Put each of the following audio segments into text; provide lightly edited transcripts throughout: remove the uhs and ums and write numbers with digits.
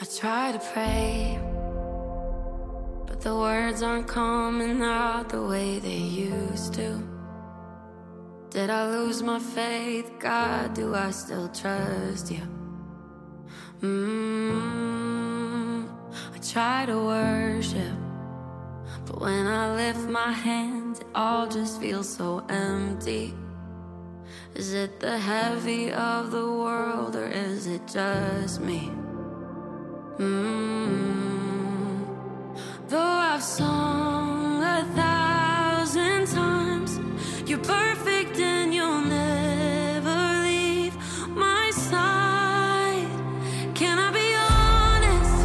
I try to pray, but the words aren't coming out the way they used to. Did I lose my faith? God, do I still trust you? I try to worship, but when I lift my hands, it all just feels so empty. Is it the heavy of the world, or is it just me? Though I've sung 1,000 times, you're perfect and you'll never leave my side. Can I be honest?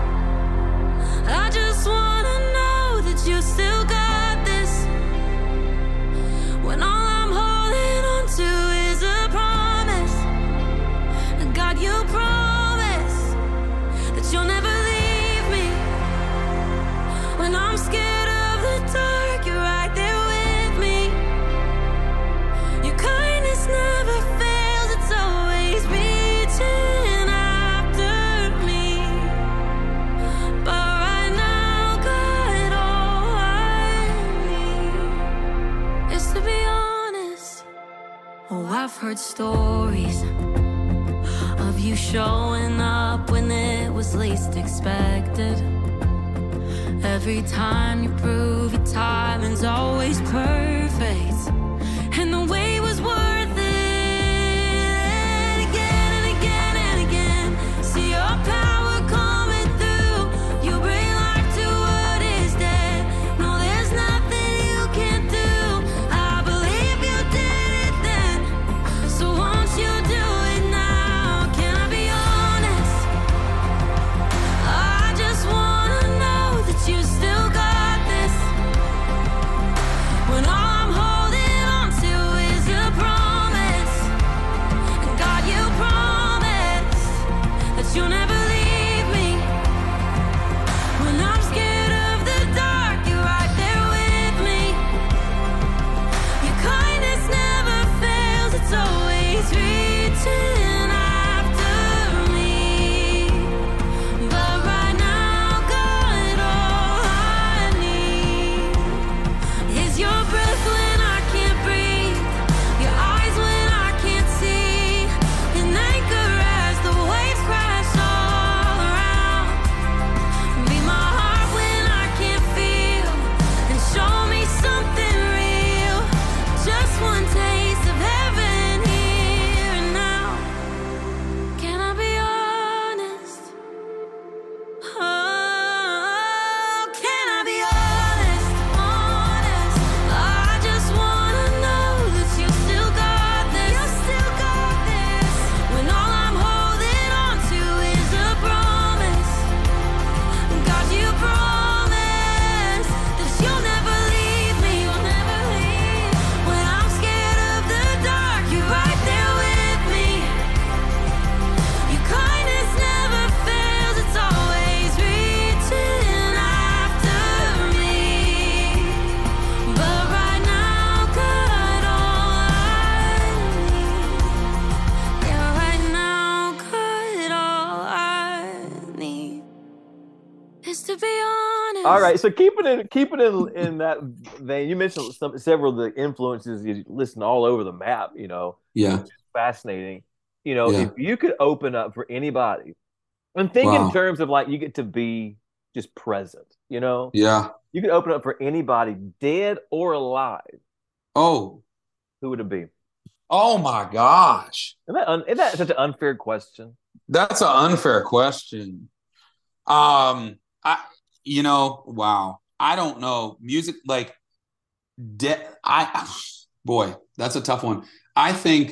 I just wanna know that you still got this, when all I'm holding on to is a promise. And God, you promise that you'll never leave me. When I'm scared of the dark, you're right there with me. Your kindness never fails, it's always reaching after me. But right now, God, all I need is to be honest. Oh, I've heard stories of you showing up when it was least expected. Every time you prove your timing's always perfect, and the way was worth it. Again and again and again, see your power coming through. You bring life to what is dead. No, there's nothing you can't do. I believe you did it then, so won't you do it now? Can I be honest? I just wanna know that you still got this, when all I'm holding on to is a promise. And God, you promise that you'll never leave me. When I'm scared of the dark, you're right there with me. Your kindness never fails, it's always reaching after me. But right now, God, all I need is your breath when I can't breathe, your eyes when I can't see, an anchor as the waves crash all around. Be my heart when I can't feel, and show me something real. Just one taste of heaven here and now. Can I be honest? Oh, can I be honest? Honest. I just wanna know that you still got this. You still got this. When all I'm holding on to is a promise. God, you promise that you'll never leave me. You'll never leave. When I'm scared of the dark, you're right there with me. Your kindness never fails, it's always reaching after me. But right now, God, all I need. Yeah, right now, God, all I need is to be honest. All right, so keeping it in that vein, you mentioned several of the influences you listen all over the map. Yeah. Which is fascinating. Yeah. If you could open up for anybody, and think in Wow. terms of like you get to be just present. Yeah. You could open up for anybody, dead or alive. Oh. Who would it be? Oh my gosh. Isn't that such an unfair question? That's an unfair question. Wow. I don't know. Music, like, boy, that's a tough one. I think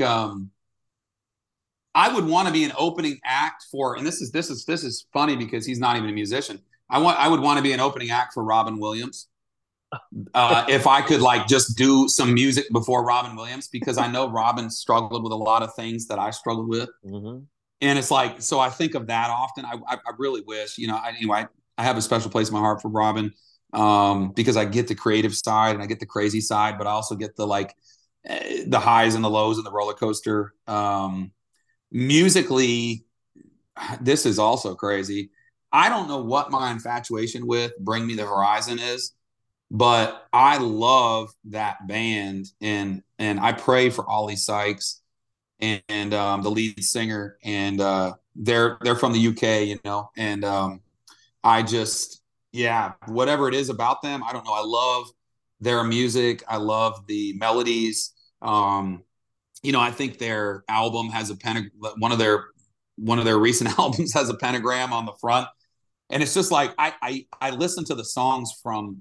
I would want to be an opening act for, and this is funny because he's not even a musician. I would want to be an opening act for Robin Williams. If I could like just do some music before Robin Williams, because I know Robin struggled with a lot of things that I struggled with. Mm-hmm. And it's like, so I think of that often. I really wish, I have a special place in my heart for Robin, because I get the creative side and I get the crazy side, but I also get the highs and the lows and the roller coaster. Musically, this is also crazy. I don't know what my infatuation with Bring Me the Horizon is, but I love that band, and I pray for Ollie Sykes and the lead singer, and they're from the UK, you know, and I just, yeah, whatever it is about them, I don't know. I love their music. I love the melodies. You know, I think their album has a one of their recent albums has a pentagram on the front, and it's just like I listen to the songs from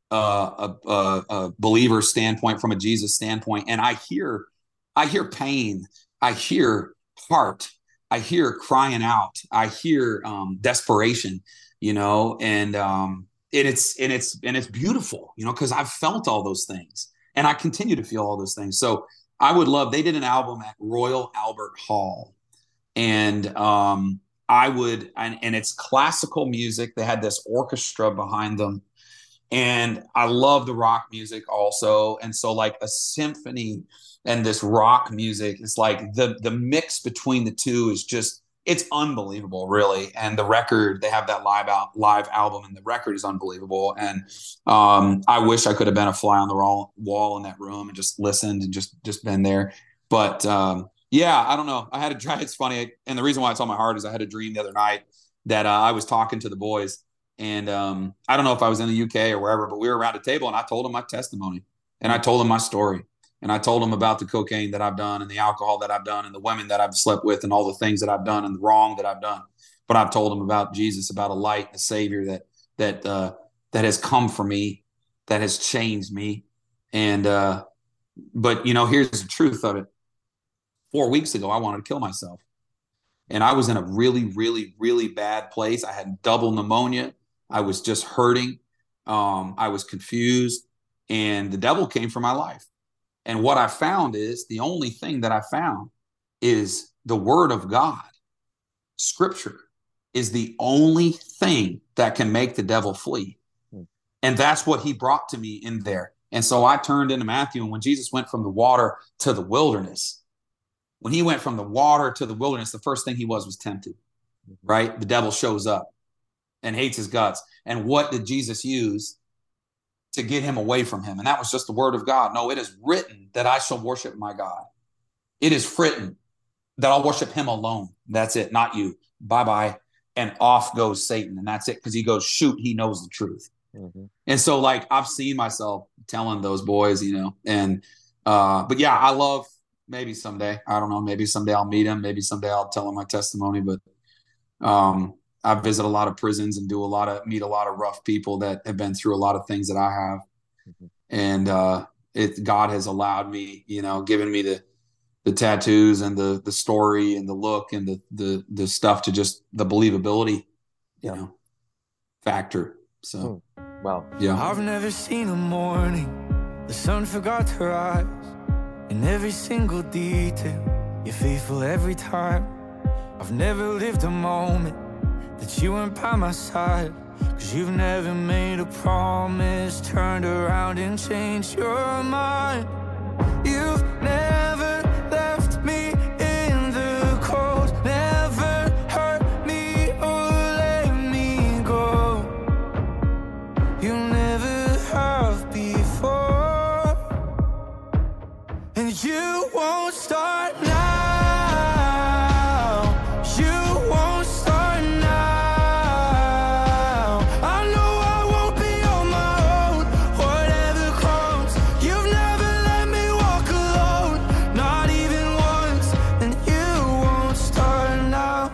a believer standpoint, from a Jesus standpoint, and I hear pain, I hear heart, I hear crying out, I hear desperation, you know, and it's beautiful, you know, because I've felt all those things, and I continue to feel all those things. So I would love. They did an album at Royal Albert Hall, and and it's classical music. They had this orchestra behind them. And I love the rock music also. And so like a symphony and this rock music, it's like the mix between the two is just, it's unbelievable, really. And the record, they have that live album, and the record is unbelievable. And I wish I could have been a fly on the wall in that room and just listened and just been there. But yeah, I don't know. I had a dream. It's funny. And the reason why it's on my heart is I had a dream the other night that I was talking to the boys. And I don't know if I was in the UK or wherever, but we were around a table, and I told them my testimony, and I told them my story, and I told them about the cocaine that I've done, and the alcohol that I've done, and the women that I've slept with, and all the things that I've done, and the wrong that I've done. But I've told them about Jesus, about a light, a Savior that has come for me, that has changed me. And but you know, here's the truth of it. 4 weeks ago, I wanted to kill myself, and I was in a really, really, really bad place. I had double pneumonia. I was just hurting. I was confused, and the devil came for my life. And what I found is the only thing that I found is the Word of God. Scripture is the only thing that can make the devil flee. And that's what he brought to me in there. And so I turned into Matthew. And when Jesus went from the water to the wilderness, when he went from the water to the wilderness, the first thing he was tempted, right? The devil shows up and hates his guts. And what did Jesus use to get him away from him? And that was just the Word of God. No, it is written that I shall worship my God. It is written that I'll worship him alone. That's it, not you. Bye-bye. And off goes Satan. And that's it, because he goes, shoot, he knows the truth. Mm-hmm. And so like I've seen myself telling those boys, you know, and but yeah, I love, maybe someday, I don't know, maybe someday I'll meet him. Maybe someday I'll tell him my testimony. But I visit a lot of prisons and meet a lot of rough people that have been through a lot of things that I have. Mm-hmm. And God has allowed me, you know, given me the tattoos and the story and the look and the stuff to just the believability, you know, factor. So, wow. Yeah. I've never seen a morning the sun forgot to rise. In every single detail, you're faithful every time. I've never lived a moment that you weren't by my side. 'Cause you've never made a promise, turned around and changed your mind. You've never left me in the cold, never hurt me or let me go. You never have before, and you won't start now. You won't start now. I know I won't be on my own, whatever comes. You've never let me walk alone, not even once, and you won't start now.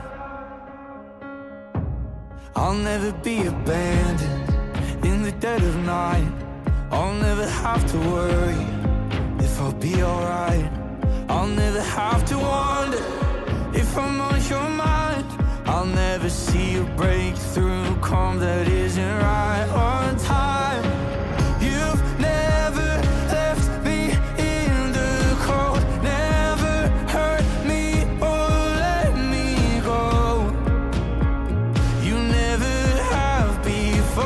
I'll never be abandoned in the dead of night. I'll never have to worry if I'll be alright. I'll never have to wonder if I'm on your mind. I'll never see a breakthrough come that isn't right on time. You've never left me in the cold, never hurt me or let me go. You never have before,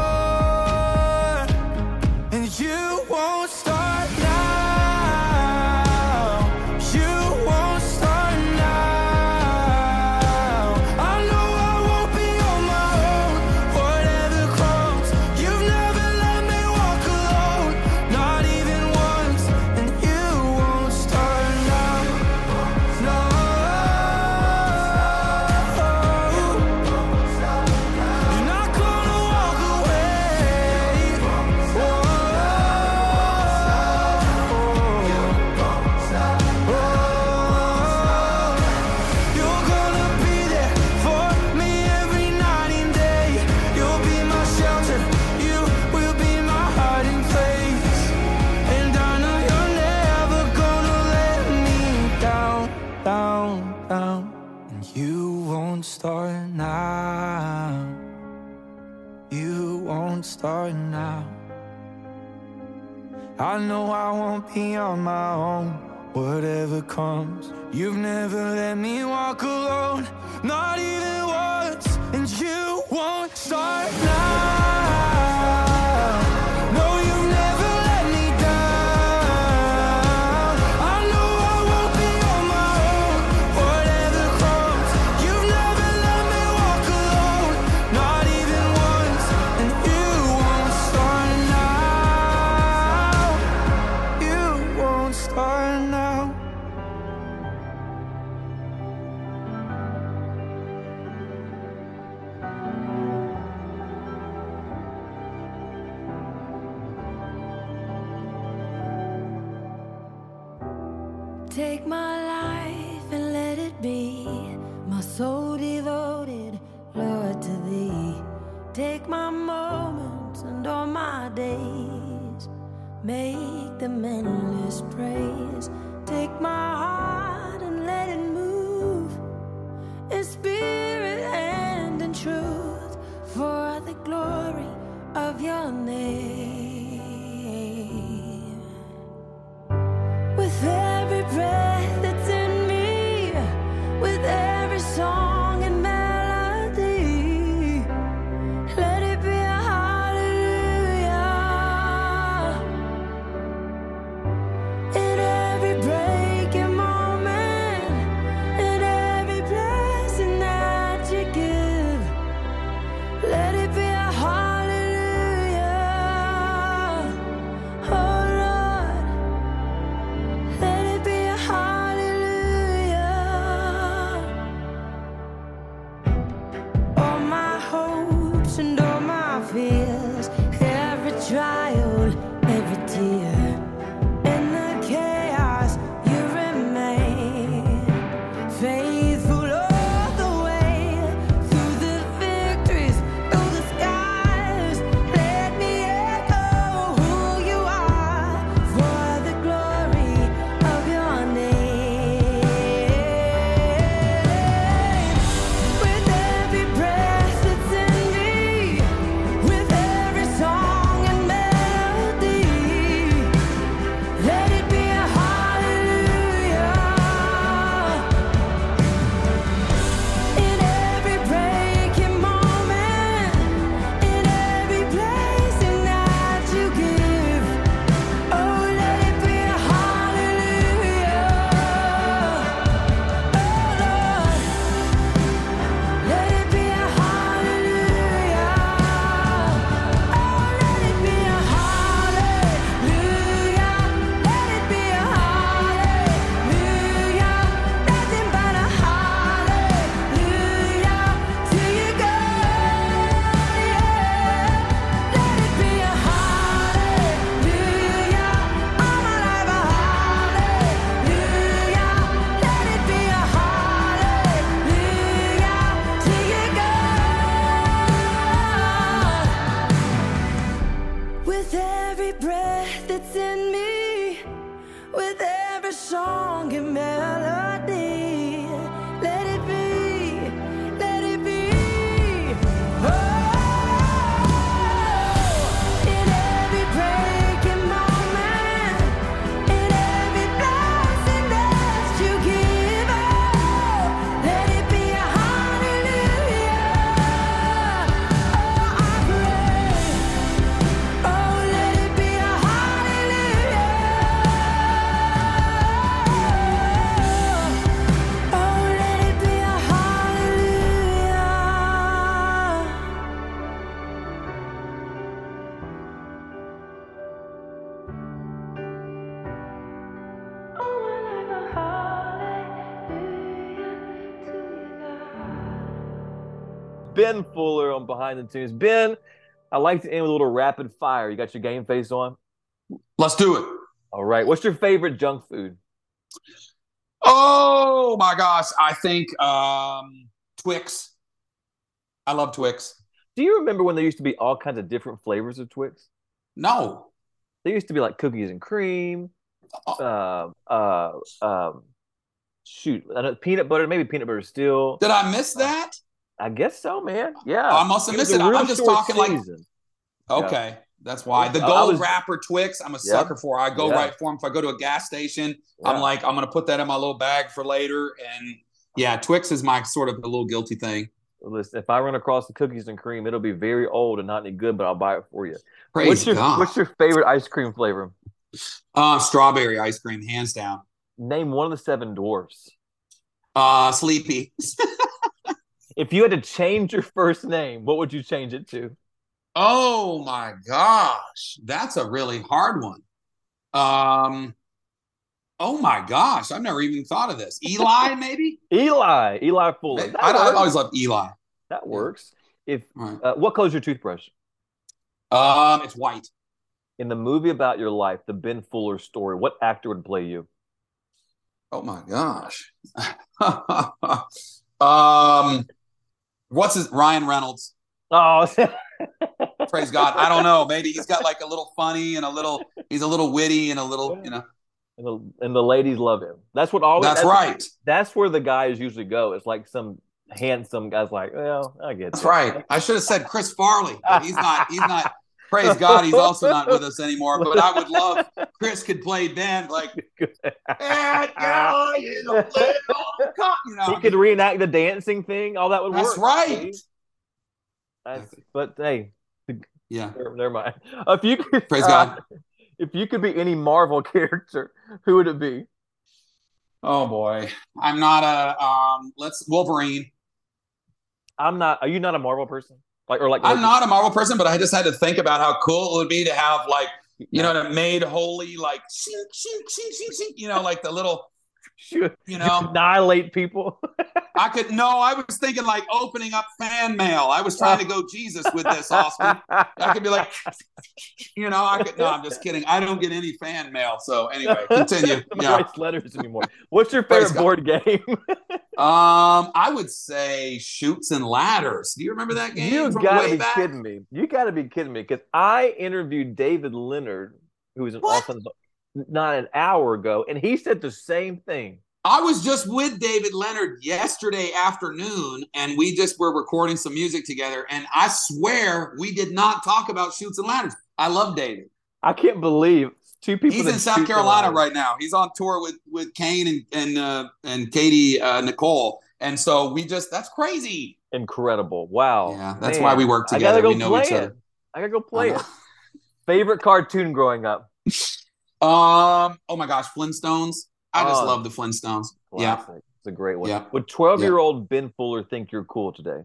and you won't start now. You won't start now. You won't start now. You won't start now. I know I won't be on my own. Whatever comes, you've never let me walk alone, not even once. And you won't start now. No, you've never let me down. I know I won't be on my own. Whatever comes, you've never let me walk alone, not even once. And you won't start now. You won't start now. Take my life and let it be my soul devoted, Lord, to thee. Take my moments and all my days, make them endless praise. Take my heart and let it move in spirit and in truth, for the glory of your name. With every breath that's in me, with every song and melody, let it be a hallelujah. In every breaking moment, in every blessing that you give, let it be a hallelujah. Oh Lord, let it be a hallelujah. All my hopes and all my fears, every trial, every tear, in the chaos you remain faithful all the way, through the victories, through the skies. Let me echo who you are, for the glory of your name. With every breath that's in me, with every song and melody, let it be a hallelujah. In every breaking moment, in every blessing that you give, oh, let it be a hallelujah. Oh Lord, let it be a hallelujah. Oh, let it be a hallelujah. Let it be a hallelujah. Nothing but a hallelujah till you go. Yeah. Let it be a hallelujah. All my life a hallelujah. Let it be a hallelujah till you go. With every breath that's in me, with every song and melody, let it be, let it be. Oh, in every breaking moment, in every blessing that you give, oh, let it be a hallelujah. Oh, I pray. Oh, let it be a hallelujah. Oh, let it be a hallelujah. Oh, my life a hallelujah to you, God. Ben Fuller on Behind the Tunes. Ben, I like to end with a little rapid fire. You got your game face on? Let's do it. All right. What's your favorite junk food? Oh my gosh, I think Twix. I love Twix. Do you remember when there used to be all kinds of different flavors of Twix? No. There used to be like cookies and cream, Oh, uh, uh, um, Shoot, I know peanut butter, maybe peanut butter still. Did I miss that? I guess so, man. Yeah, I must have it was missed a it. real I'm just short talking like, season. okay, that's why. The I gold was- wrapper Twix, I'm a Yeah. sucker for. I go Yeah. right for them. If I go to a gas station, Yeah. I'm like, I'm going to put that in my little bag for later. And yeah, Twix is my sort of a little guilty thing. Listen, if I run across the cookies and cream, it'll be very old and not any good, but I'll buy it for you. Praise God. What's your favorite ice cream flavor? Strawberry ice cream, hands down. Name one of the seven dwarfs. Sleepy. If you had to change your first name, what would you change it to? Oh my gosh, that's a really hard one. Oh my gosh, I've never even thought of this. Eli, maybe? Eli Fuller. That I works. always loved Eli. That works. If All right. what color's your toothbrush? It's white. In the movie about your life, the Ben Fuller story, what actor would play you? Oh my gosh. What's his Ryan Reynolds? Oh, Praise God. I don't know. Maybe he's got like a little funny and he's a little witty and a little, and the ladies love him. That's what always. That's right. That's where the guys usually go. It's like some handsome guy's like, well, I get That's that. right. I should have said Chris Farley, but he's not. Praise God, he's also not with us anymore. But I would love Chris could play Ben like that guy is a little cock, He could reenact the dancing thing. All that would That's work. right. But hey, Yeah. never mind. If you could, Praise God. If you could be any Marvel character, who would it be? Oh boy, I'm not a Wolverine. I'm not. Are you not a Marvel person? I'm not a Marvel person, but I just had to think about how cool it would be to have like the made holy like like the little annihilate people. I was thinking like opening up fan mail. I was trying to go Jesus with this, Austin. I could be like, I'm just kidding. I don't get any fan mail. So anyway, continue. Yeah. Write letters anymore. What's your favorite board game? I would say Chutes and Ladders. Do you remember that game? You gotta be kidding me. You gotta be kidding me. Because I interviewed David Leonard, who was an awesome not an hour ago, and he said the same thing. I was just with David Leonard yesterday afternoon, and we just were recording some music together, and I swear we did not talk about Chutes and Ladders. I love David. I can't believe two people. He's in South Carolina right now. He's on tour with Kane and Katie Nicole, and so that's crazy. Incredible! Wow. Yeah, that's why we work together. I gotta go we know play each other. I gotta go play it. Favorite cartoon growing up? Oh my gosh, Flintstones. I just love the Flintstones. Classic. Yeah, it's a great one. Yeah. Would 12-year-old Ben Fuller think you're cool today?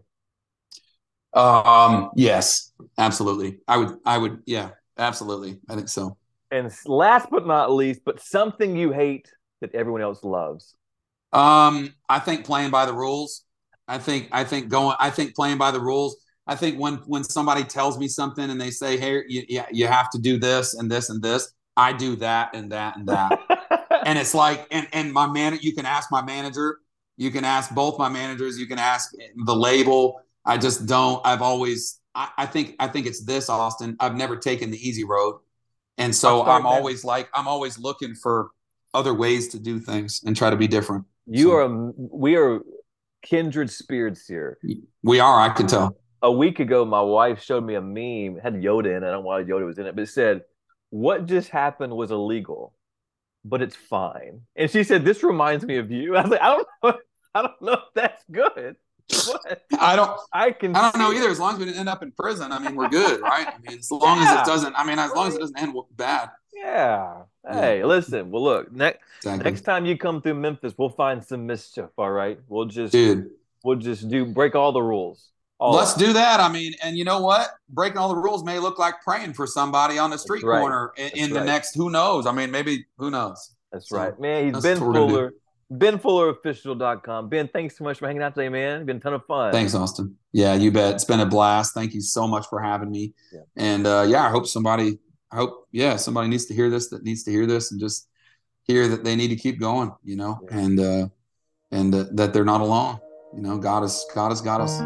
Yes, absolutely. I would. Yeah, absolutely. I think so. And last but not least, but something you hate that everyone else loves. I think playing by the rules. I think playing by the rules. I think when somebody tells me something and they say, hey, you have to do this and this and this, I do that and that and that. And it's like, and my you can ask my manager, you can ask both my managers, you can ask the label. I just don't. I think it's this, Austin. I've never taken the easy road, and so I'm always looking for other ways to do things and try to be different. We are kindred spirits here. We are. I can tell. A week ago, my wife showed me a meme. It had Yoda in it. I don't know why Yoda was in it, but it said, "What just happened was illegal, but it's fine." And she said, "This reminds me of you." I was like, I don't know if that's good. What? I don't know either. As long as we didn't end up in prison, I mean, we're good, right? I mean, as long as it doesn't. I mean, as long as it doesn't end bad. Yeah. Hey, listen. Well, look. Next time you come through Memphis, we'll find some mischief. All right. We'll just break all the rules. Let's do that. I mean, and you know what? Breaking all the rules may look like praying for somebody on the street corner in the next. Who knows? I mean, maybe who knows? That's right, man. He's Ben Fuller. BenFullerOfficial.com. Ben, thanks so much for hanging out today, man. It's been a ton of fun. Thanks, Austin. Yeah, you bet. It's been a blast. Thank you so much for having me. Yeah. And I hope somebody needs to hear this, and just hear that they need to keep going, and that they're not alone. God has got us.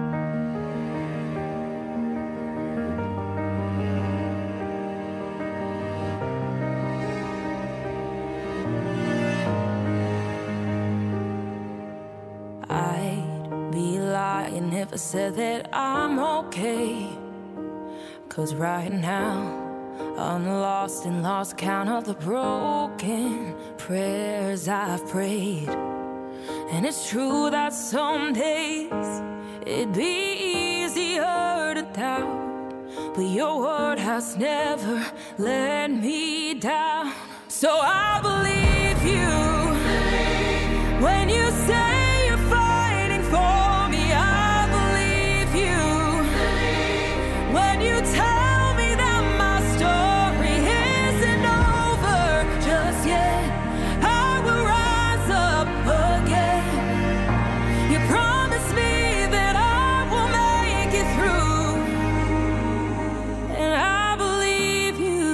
I ain't never said that I'm okay. 'Cause right now I'm lost and lost count of the broken prayers I've prayed. And it's true that some days it'd be easier to doubt, but your word has never let me down. So I believe you when you say you're fighting for me. I believe you when you tell me that my story isn't over just yet. I will rise up again. You promised me that I will make it through, and I believe you.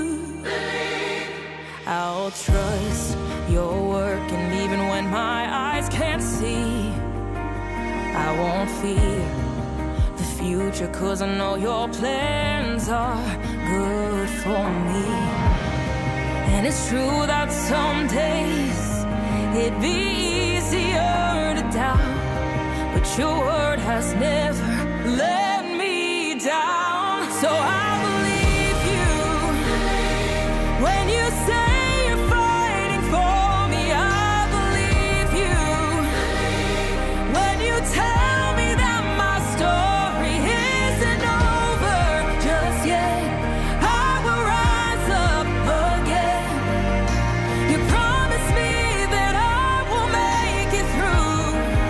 I'll trust your work, and even when my eyes can't see, I won't fear the future, 'cause I know your plans are good for me. And it's true that some days it'd be easier to doubt, but your word has never let me down. So I believe you when you say you're fighting for me. I believe you when you tell me that my story isn't over just yet. I will rise up again. You promised me that I will make it through,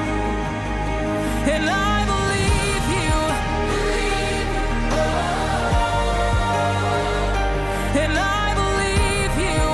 and I believe you. And I believe you.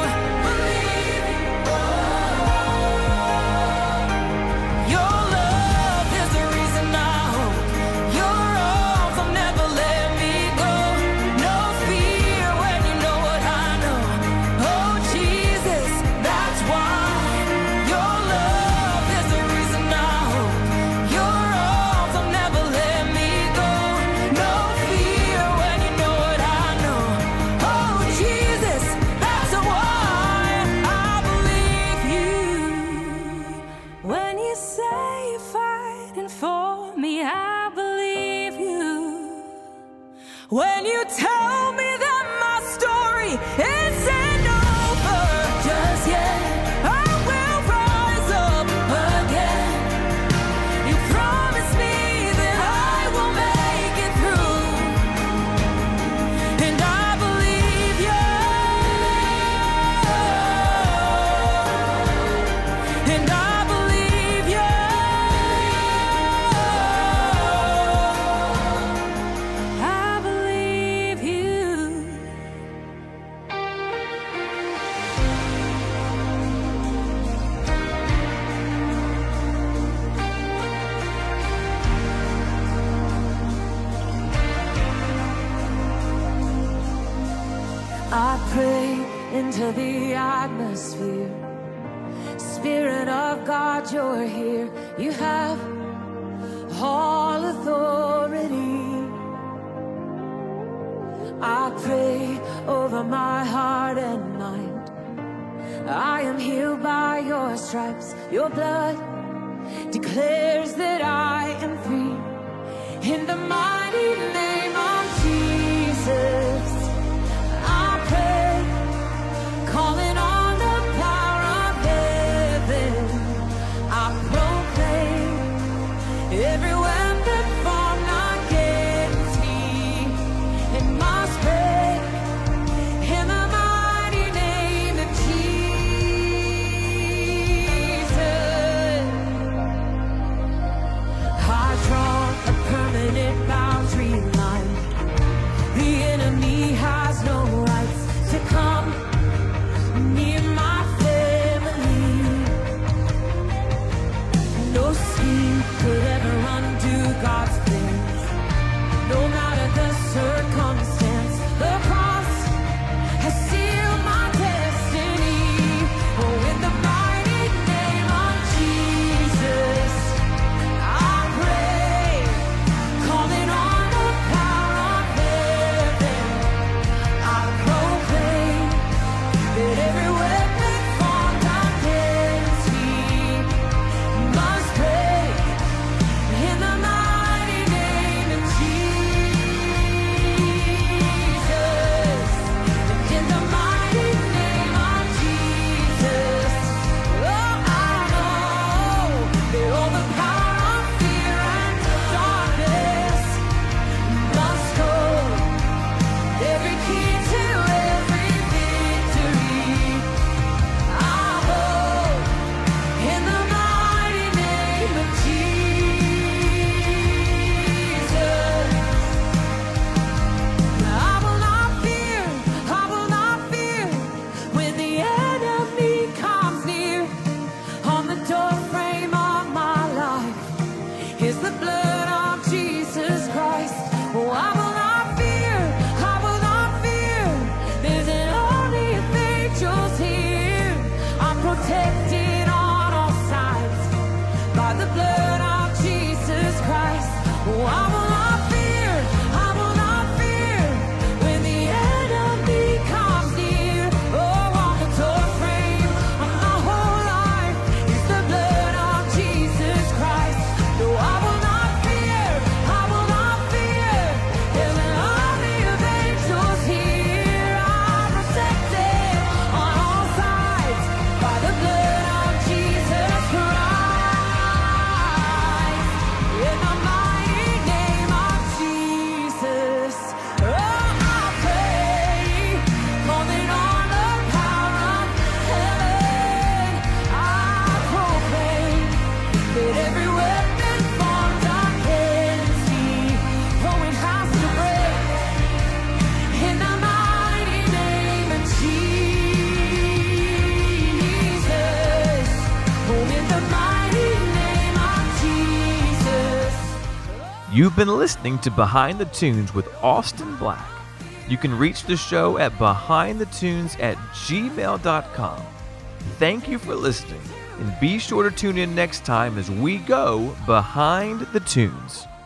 Your love is the reason I hope. Your arms will never let me go. No fear when you know what I know. Oh Jesus, that's why. Your love is the reason I hope. Your arms will never let me go. No fear when you know what I know. Oh Jesus, that's why I believe you. When you say you're fighting for me, I believe you. When you tell me that my story isn't over just yet, I will rise up again. You promised me that I will make it through, and I believe you. And I believe you. I believe you. I pray into the atmosphere. Spirit of God, you're here. You have all authority. I pray over my heart and mind. I am healed by your stripes. Your blood declares that I am free. In the mighty name of Jesus, I pray, calling on the power of heaven. I proclaim every weapon formed against me, it must break in the mighty name of Jesus. Oh, I will not fear, I will not fear when the enemy comes near. Oh, on the doorframe of my whole life is the blood of Jesus Christ. No, I will not fear, I will not fear. There's an army of angels here. I'm protected on all sides by the blood of Jesus Christ. In the mighty name of Jesus, oh, I pray, calling on the power of heaven. I proclaim that every weapon formed against me, oh, it has to break. In the mighty name of Jesus, oh, in the mighty name of Jesus. You've been listening to Behind the Tunes with Austin Black. You can reach the show at behindthetunes@gmail.com. Thank you for listening, and be sure to tune in next time as we go Behind the Tunes.